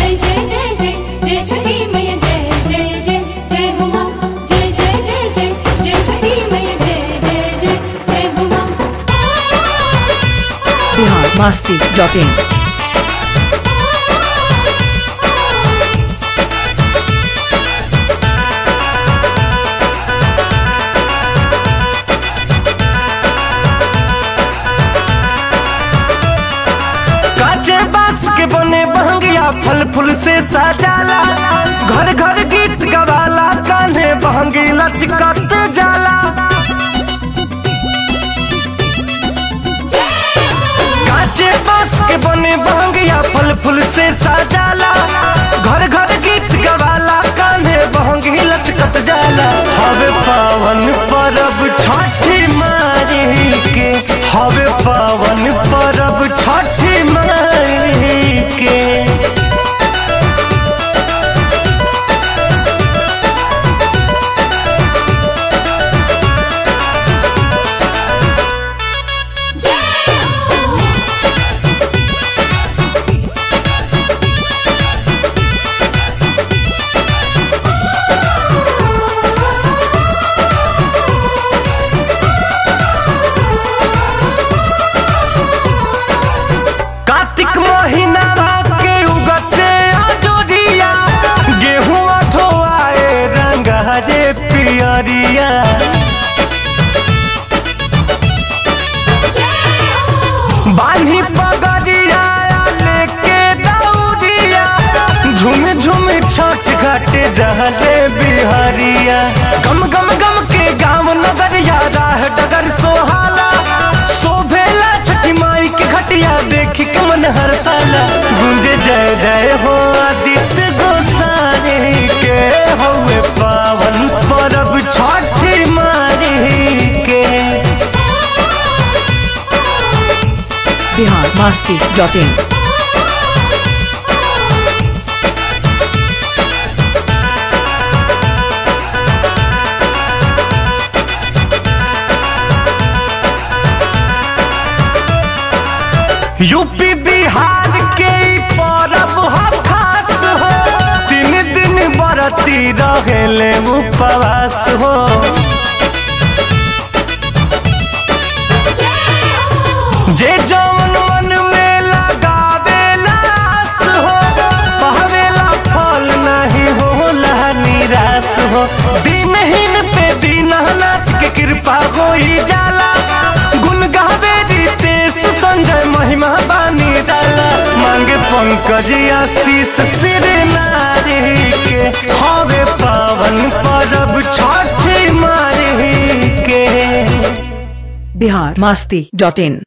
जय जय जय जय जय छठी मैया जय जय जय जय हो मां जय जय जय जय जय छठी मैया जय जय जय जय हो मां। biharmasti.in काचे बांस के बने बहंगिया फल फूल से सजाला घर घर गीत गवाला कान्हे बहंगी लचकत जाला। काचे बांस के बने बहंगिया फल फूल से सजाला घर घर गीत गवाला कान्हे बहंगी लचकत जाला। हवे पावन परब छठी माई के हवे पावन परब छठी माई के। कार्तिक महीना के उगते अजोरिया गेहूं धोआए रंगा रे पियरिया। बान्ही पगड़िया लेके दौड़िया झुम झुम छठ घाट जहले बिहारिया। गम गम गम के गाँव नगरिया राह डगर सोहाला शोभेला छठी माई के घटिया देखी के मन हर साला। गुंजे जय जय हो आदित्य गोसाई के हवे पावन परब छठी माई के। biharmasti.in यूपी बिहार के परब ह खास हो 3 दिन बरती रहेले उपवास हो। जे जौन मन में लगावेला आस हो पावेला फल नहीं होला निराश हो। दिनहीन पे दीननाथ के कृपा होई जाला गुण गावे रितेश संजय महिमा बानी डाला। मांगे पंकज आशीष सिर नारी के हवे पावन परब छठी माई के। biharmasti.in